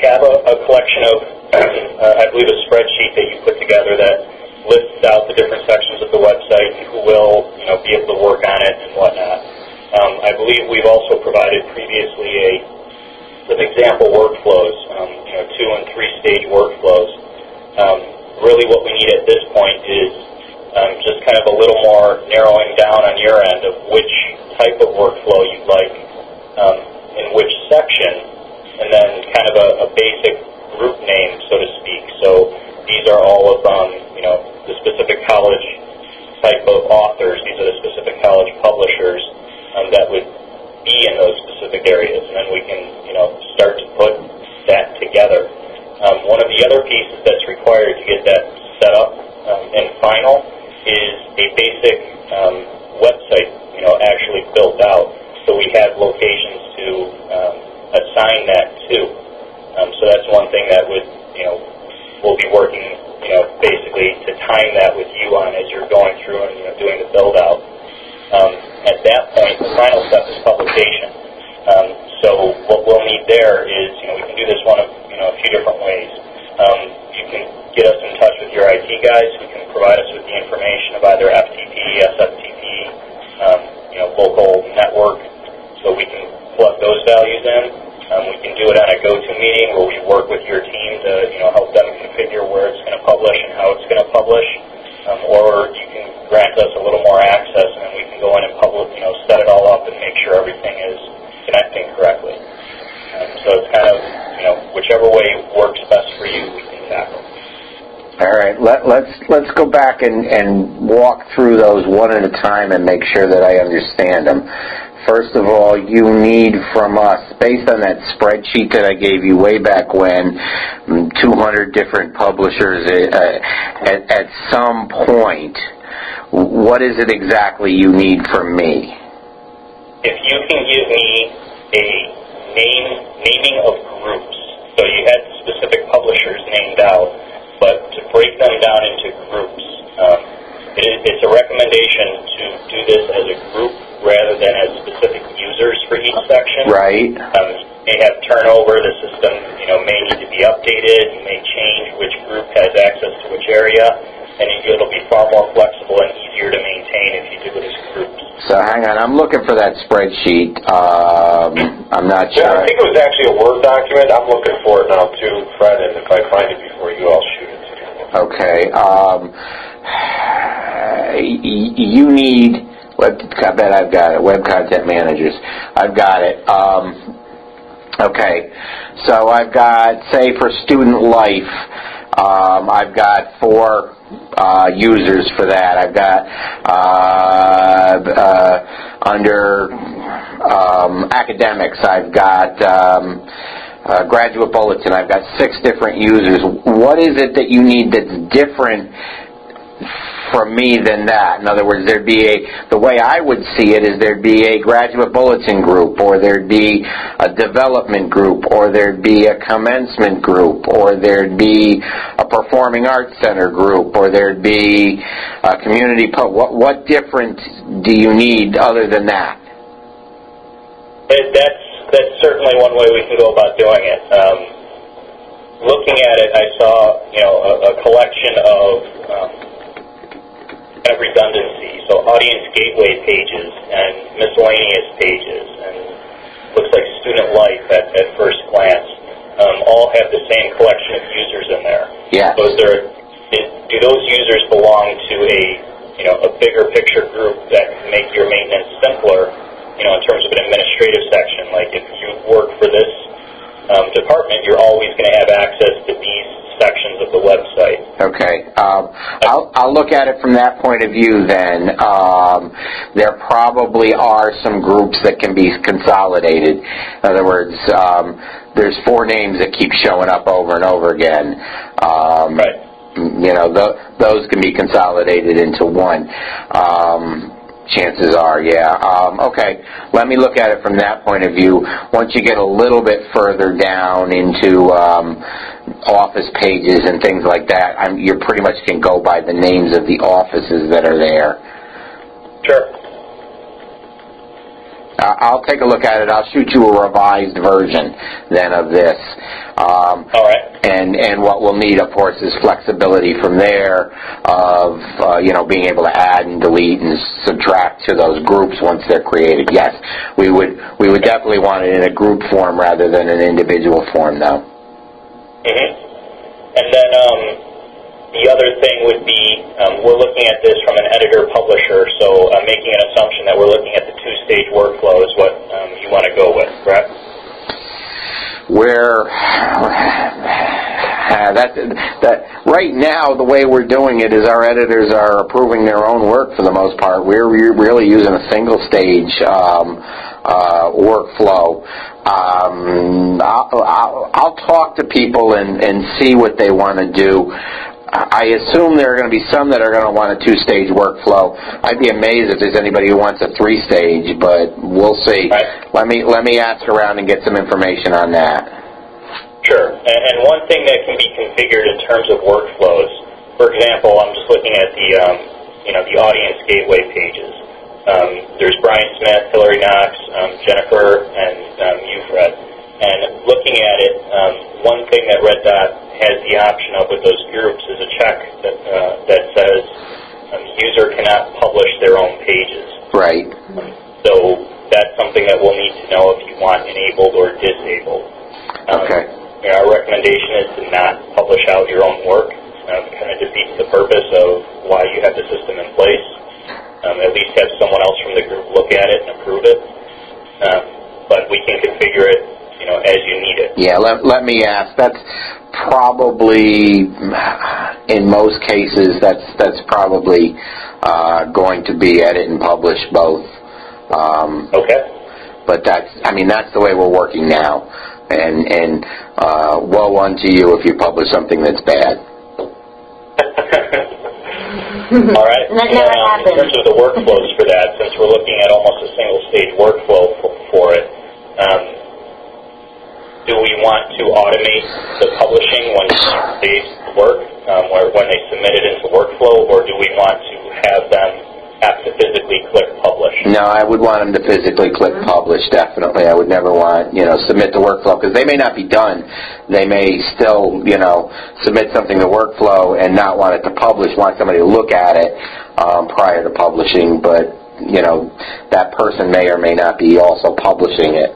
have a collection of, I believe, a spreadsheet that you put together that lists out the different sections of the website and who will, be able to work on it and whatnot. I believe we've also provided previously some example workflows, 2- and 3-stage workflows. Really what we need at this point is just kind of a little more narrowing down on your end of which type of workflow you'd like in which section, and then kind of a basic group name, so to speak. So these are all of the specific college type of authors. These are the specific college publishers that would be in those specific areas, and then we can start to put that together. One of the other pieces that's required to get that set up and final is a basic website, actually built out, so we have locations to assign that to. So that's one thing that we'll be working, basically to time that with you on as you're going through and doing the build out. At that point, the final step is publication. So what we'll need there is, we can do this one of a few different ways. You can get us in touch with your IT guys who can provide us with the information of either FTP, SFTP, local network, so we can plug those values in. We can do it on a go-to meeting where we work with your team to help them configure where it's going to publish and how it's going to publish. Or you can grant us a little more access, and then we can go in and set it all up and make sure everything is connecting correctly. So it's kind of, whichever way works best for you, we can tackle. All right, let's go back and walk through those one at a time and make sure that I understand them. First of all, you need from us, based on that spreadsheet that I gave you way back when, 200 different publishers at some point, what is it exactly you need from me? If you can give me a naming of groups, so you had specific publishers named out, but to break them down into groups, it's a recommendation to do this as a group rather than as specific users for each section. Right. You may have turnover. The system, may need to be updated. You may change which group has access to which area, and it'll be far more flexible and easier to maintain if you do it as groups. So hang on, I'm looking for that spreadsheet. I'm not sure. Yeah, I think it was actually a Word document. I'm looking for it now too, Fred, and if I find it before you, I'll shoot it to you. Okay. You need, I bet I've got it, Web Content Managers. I've got it. Okay. So I've got, say, for Student Life, I've got 4 users for that. I've got under academics, I've got Graduate Bulletin, I've got 6 different users. What is it that you need that's different from me than that? In other words, the way I would see it is there'd be a Graduate Bulletin group, or there'd be a development group, or there'd be a commencement group, or there'd be a Performing Arts Center group, or there'd be a community pub. What different do you need other than that? That's certainly one way we can go about doing it. Looking at it, I saw a collection of redundancy, so audience gateway pages and miscellaneous pages, and looks like Student Life at first glance all have the same collection of users in there. Yeah. So do those users belong to a bigger picture group that can make your maintenance simpler? In terms of an administrative section, like if you work for this department, you're always going to have access to these sections of the website. Okay. I'll look at it from that point of view then. There probably are some groups that can be consolidated. In other words, there's 4 names that keep showing up over and over again. Right. Those can be consolidated into one. Chances are, yeah. Okay, let me look at it from that point of view. Once you get a little bit further down into office pages and things like that, you pretty much can go by the names of the offices that are there. Sure. I'll take a look at it. I'll shoot you a revised version then of this. All right. And what we'll need, of course, is flexibility from there of being able to add and delete and subtract to those groups once they're created. Yes, we would definitely want it in a group form rather than an individual form, though. Mm-hmm. And then the other thing would be we're looking at this from an editor-publisher, so making an assumption that we're looking at the two-stage workflow is what you want to go with, correct? Right now, the way we're doing it is our editors are approving their own work for the most part. We're really using a single-stage workflow. I'll talk to people and see what they want to do. I assume there are going to be some that are going to want a two-stage workflow. I'd be amazed if there's anybody who wants a three-stage, but we'll see. Right. Let me ask around and get some information on that. Sure. And one thing that can be configured in terms of workflows, for example, I'm just looking at the audience gateway pages. There's Brian Smith, Hillary Knox, Jennifer, and you, Fred. And looking at it, one thing that Red Dot has the option of with those groups is a check that says user cannot publish their own pages. Right. So that's something that we'll need to know if you want enabled or disabled. Okay. Our recommendation is to not publish out your own work. It kind of defeats the purpose of why you have the system in place. At least have someone else from the group look at it and approve it. But we can configure it, as you need it. Yeah, let me ask. That's probably, in most cases, that's probably going to be edit and publish both. Okay. But that's the way we're working now. And woe unto you if you publish something that's bad. All right. In terms of the workflows for that, since we're looking at almost a single-stage workflow for it, do we want to automate the publishing when they work, when they submit it into workflow, or do we want to have them have to physically click publish? No, I would want them to physically click publish, definitely. I would never want, submit to workflow, because they may not be done. They may still, submit something to workflow and not want it to publish, want somebody to look at it prior to publishing, but, that person may or may not be also publishing it.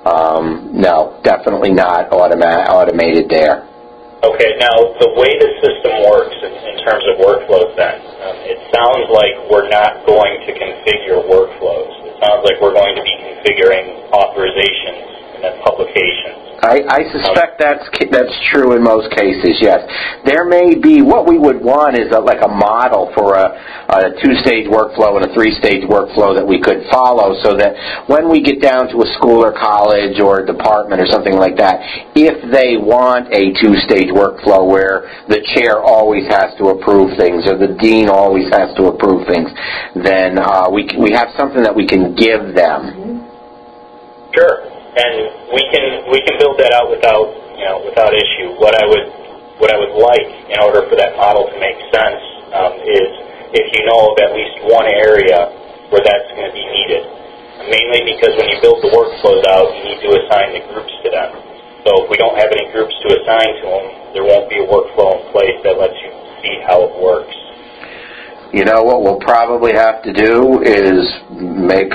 No, definitely not automated there. Okay, now the way the system works in terms of workflows then, it sounds like we're not going to configure workflows. It sounds like we're going to be configuring authorizations and then publications. I suspect that's true in most cases, yes. There may be, what we would want is like a model for a two-stage workflow and a three-stage workflow that we could follow, so that when we get down to a school or college or a department or something like that, if they want a two-stage workflow where the chair always has to approve things or the dean always has to approve things, then we have something that we can give them. Sure. And we can build that out without issue. What I would like in order for that model to make sense is if you know of at least one area where that's going to be needed. Mainly because when you build the workflows out, you need to assign the groups to them. So if we don't have any groups to assign to them, there won't be a workflow in place that lets you see how it works. What we'll probably have to do is make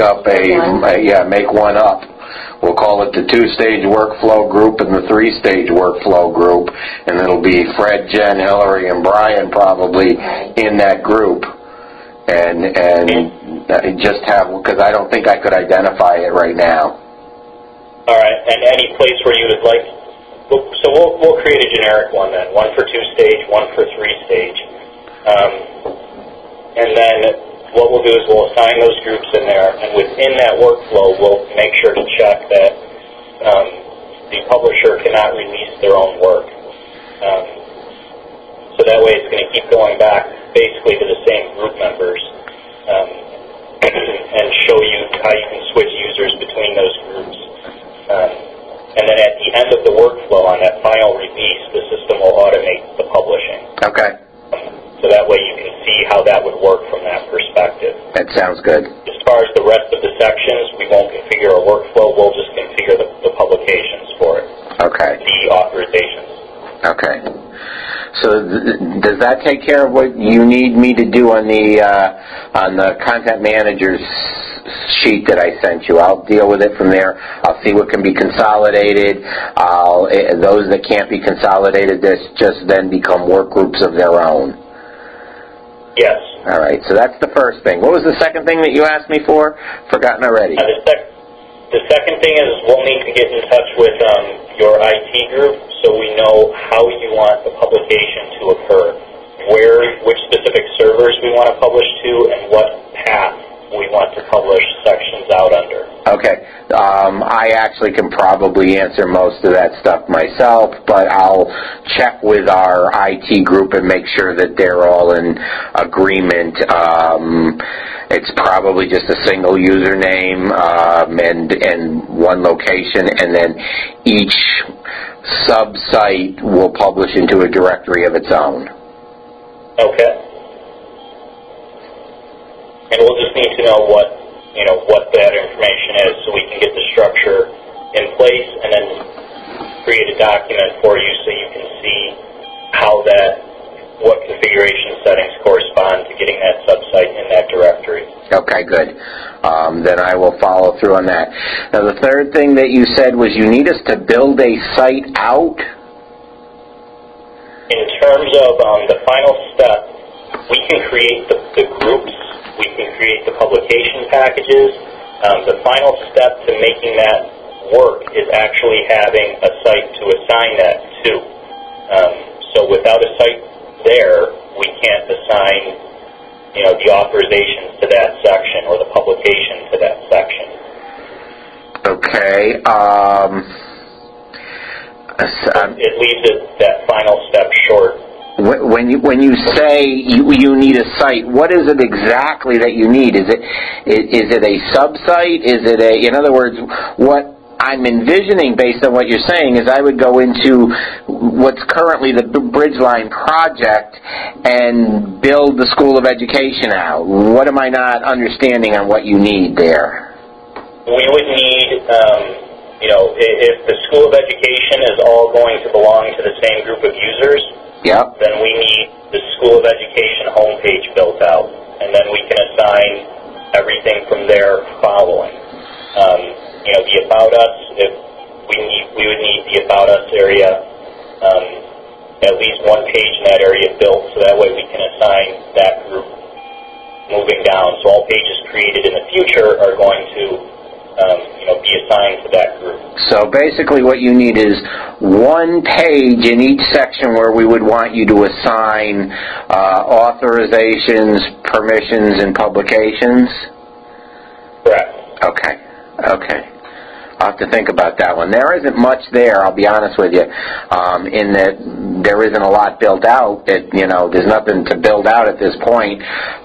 one up. We'll call it the two-stage workflow group and the three-stage workflow group, and it'll be Fred, Jen, Hillary, and Brian probably in that group. And just have, because I don't think I could identify it right now. All right, and any place where you would like, so we'll create a generic one then, one for two-stage, one for three-stage. And then what we'll do is we'll assign those groups in there, and within that workflow, we'll make sure to check that the publisher cannot release their own work. So that way it's going to keep going back basically to the same group members and show you how you can switch users between those groups. And then at the end of the workflow on that final release, the system will automate the publishing. Okay. So so that way you can see how that would work from that perspective. That sounds good. As far as the rest of the sections, we won't configure a workflow. We'll just configure the publications for it. Okay. The authorizations. Okay. So does that take care of what you need me to do on the content manager's sheet that I sent you? I'll deal with it from there. I'll see what can be consolidated. Those that can't be consolidated, this just then become work groups of their own. Yes. All right. So that's the first thing. What was the second thing that you asked me for? Forgotten already. The second thing is we'll need to get in touch with your IT group so we know how you want the publication to occur, which specific servers we want to publish to, and what path we want to publish sections out under. Okay. I actually can probably answer most of that stuff myself, but I'll check with our IT group and make sure that they're all in agreement. It's probably just a single username and one location, and then each sub-site will publish into a directory of its own. Okay. And we'll just need to know what that information is so we can get the structure in place and then create a document for you so you can see what configuration settings correspond to getting that sub-site in that directory. Okay, good. Then I will follow through on that. Now, the third thing that you said was you need us to build a site out? In terms of the final step, we can create the groups, we can create the publication packages. The final step to making that work is actually having a site to assign that to. So without a site there, we can't assign, the authorizations to that section or the publication to that section. Okay. It leaves that final step short. When you say you need a site, what is it exactly that you need? Is it a sub-site? In other words, what I'm envisioning based on what you're saying is I would go into what's currently the Bridgeline project and build the School of Education out. What am I not understanding on what you need there? We would need, if the School of Education is all going to belong to the same group of users, yep, then we need the School of Education homepage built out, and then we can assign everything from there following. The About Us, we would need the About Us area, at least one page in that area built, so that way we can assign that group moving down. So all pages created in the future are going to be assigned to that group. So basically what you need is one page in each section where we would want you to assign authorizations, permissions, and publications? Correct. Okay. I'll have to think about that one. There isn't much there, I'll be honest with you, in that there isn't a lot built out. There's nothing to build out at this point.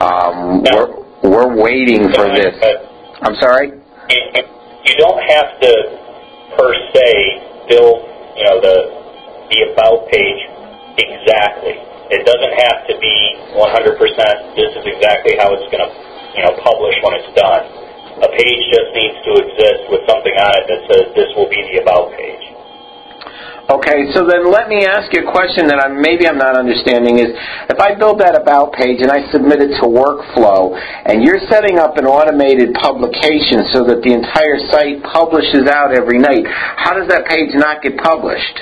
We're waiting for this. I'm sorry? You don't have to, per se, build, the About page exactly. It doesn't have to be 100%, this is exactly how it's going to, publish when it's done. A page just needs to exist with something on it that says this will be the About page. Okay, so then let me ask you a question that maybe I'm not understanding is, if I build that About page and I submit it to Workflow, and you're setting up an automated publication so that the entire site publishes out every night, how does that page not get published?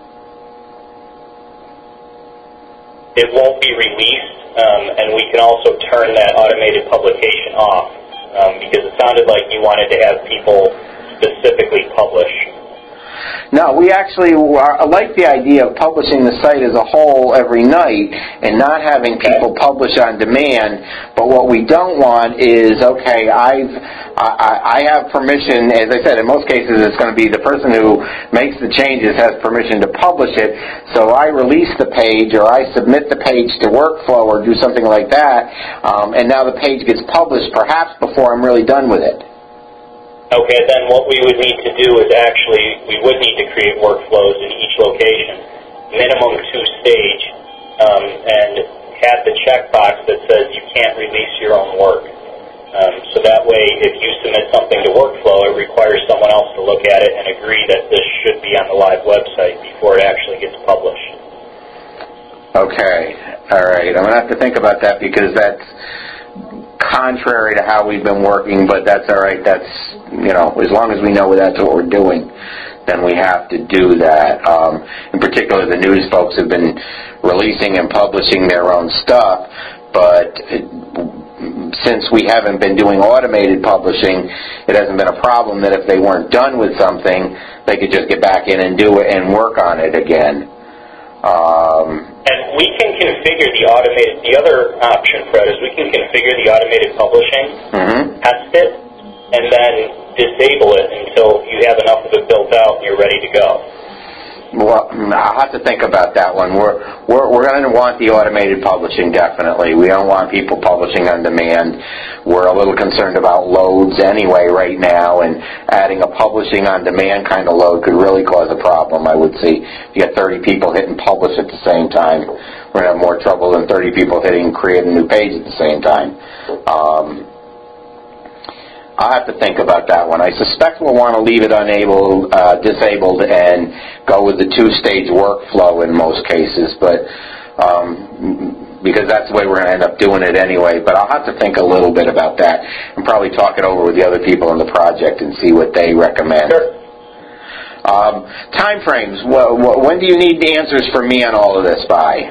It won't be released, and we can also turn that automated publication off, because it sounded like you wanted to have people specifically publish. No, we actually like the idea of publishing the site as a whole every night and not having people publish on demand. But what we don't want is, okay, I have permission, as I said, in most cases it's going to be the person who makes the changes has permission to publish it. So I release the page or I submit the page to Workflow or do something like that, and now the page gets published perhaps before I'm really done with it. Okay, then what we would need to do is we would need to create workflows in each location, minimum 2-stage, and had the checkbox that says you can't release your own work. So that way, if you submit something to Workflow, it requires someone else to look at it and agree that this should be on the live website before it actually gets published. Okay, all right. I'm going to have to think about that because that's contrary to how we've been working, but that's all right. That's, as long as we know that's what we're doing, then we have to do that. In particular, the news folks have been releasing and publishing their own stuff, but since we haven't been doing automated publishing, it hasn't been a problem that if they weren't done with something, they could just get back in and do it and work on it again. And we can configure the other option, Fred, is we can configure the automated publishing, test it, and then disable it until you have enough of it built out and you're ready to go. Well, I'll have to think about that one. We're going to want the automated publishing, definitely. We don't want people publishing on demand. We're a little concerned about loads anyway right now, and adding a publishing on demand kind of load could really cause a problem, I would see. If you get 30 people hitting publish at the same time, we're going to have more trouble than 30 people hitting create a new page at the same time. I'll have to think about that one. I suspect we'll want to leave it disabled and go with the two-stage workflow in most cases, but because that's the way we're going to end up doing it anyway. But I'll have to think a little bit about that and probably talk it over with the other people in the project and see what they recommend. Sure. Time frames. When do you need the answers from me on all of this by?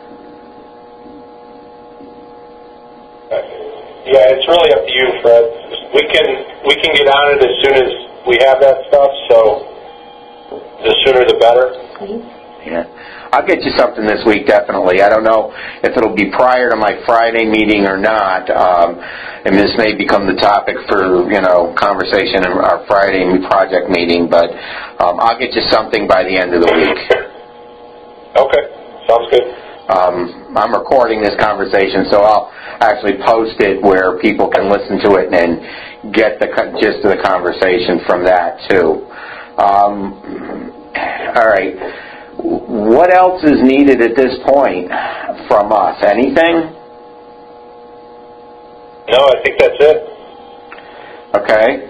Yeah, it's really up to you, Fred. We can get on it as soon as we have that stuff, so the sooner the better. Yeah. I'll get you something this week, definitely. I don't know if it'll be prior to my Friday meeting or not, and this may become the topic for, conversation in our Friday project meeting, but I'll get you something by the end of the week. Okay, sounds good. I'm recording this conversation, so I'll actually post it where people can listen to it and get the gist of the conversation from that, too. All right. What else is needed at this point from us? Anything? No, I think that's it. Okay.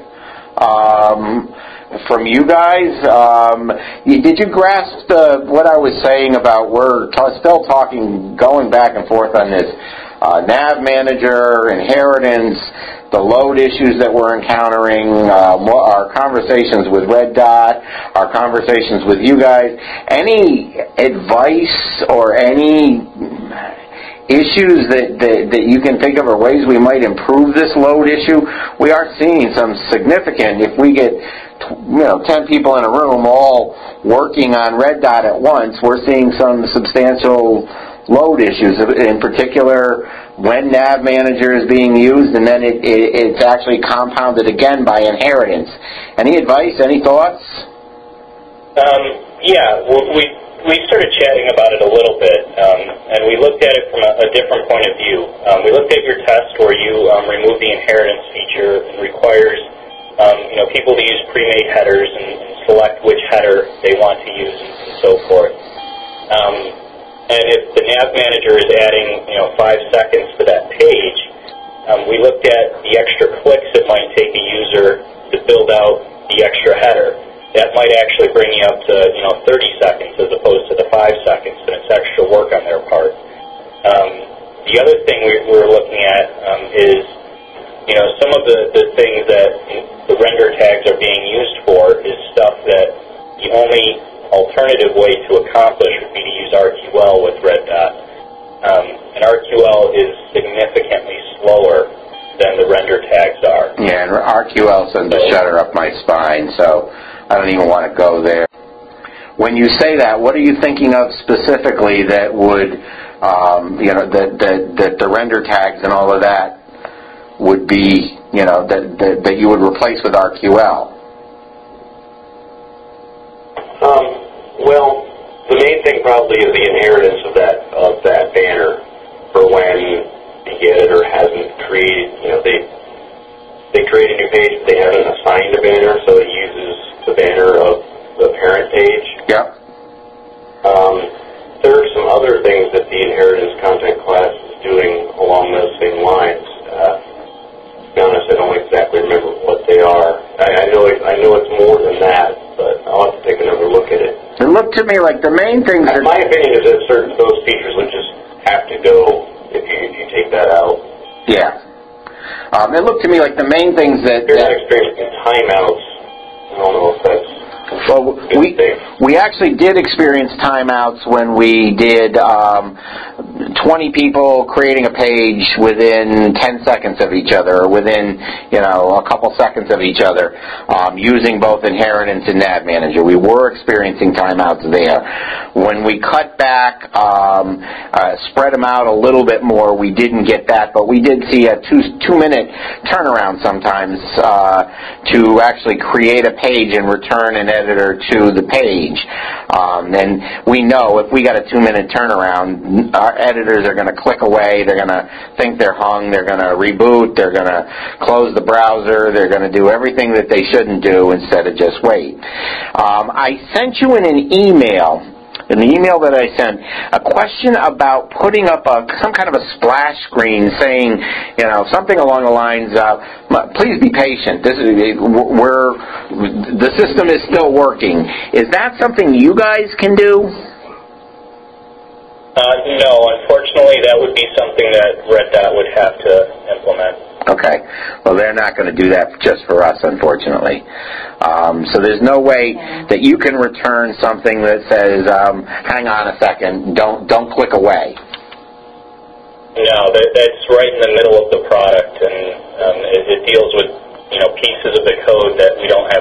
From you guys, did you grasp what I was saying about we're still talking, going back and forth on this nav manager, inheritance, the load issues that we're encountering, our conversations with Red Dot, our conversations with you guys? Any advice or any issues that you can think of or ways we might improve this load issue? We are seeing some significant, if we get 10 people in a room all working on Red Dot at once, we're seeing some substantial load issues, in particular when nav manager is being used and then it's actually compounded again by inheritance. Any advice, any thoughts? Yeah, we started chatting about it a little bit, and we looked at it from a different point of view. We looked at your test where you remove the inheritance feature and requires people to use pre-made headers and select which header they want to use and so forth. And if the nav manager is adding 5 seconds to that page, we looked at the extra clicks it might take a user to build out the extra header. That might actually bring you up to 30 seconds as opposed to the 5 seconds, and it's extra work on their part. The other thing we're looking at is some of the things that the render tags are being used for is stuff that the only alternative way to accomplish would be to use RQL with Red Dot. And RQL is significantly slower than the render tags are. Yeah, and RQL sends a shudder up my spine, so I don't even want to go there. When you say that, what are you thinking of specifically that would, that the render tags and all of that would be, that you would replace with RQL? Well, the main thing probably is the inheritance of that banner for when the editor hasn't created, they create a new page, but they haven't assigned a banner, so it uses the banner of the parent page. Yep. There are some other things that the inheritance content class It looked to me like the main things are... My opinion is that those features would just have to go if you take that out. Yeah. It looked to me like the main things that... You're not experiencing timeouts. I don't know if that's... Well, we actually did experience timeouts when we did 20 people creating a page within 10 seconds of each other, or within, a couple seconds of each other, using both Inheritance and Nav Manager. We were experiencing timeouts there. When we cut back, spread them out a little bit more, we didn't get that, but we did see a two-minute turnaround sometimes to actually create a page and return an editor to the page. And we know if we got a 2-minute turnaround, our editors are going to click away, they're going to think they're hung, they're going to reboot, they're going to close the browser, they're going to do everything that they shouldn't do instead of just wait. I sent you in an email, in the email that I sent, a question about putting up some kind of a splash screen saying, something along the lines of, please be patient. The system is still working. Is that something you guys can do? No, unfortunately, that would be something that Red Dot would have to implement. Okay. Well, they're not going to do that just for us, unfortunately. So there's no way that you can return something that says, hang on a second, don't click away. No, that's right in the middle of the product, and it deals with pieces of the code that we don't have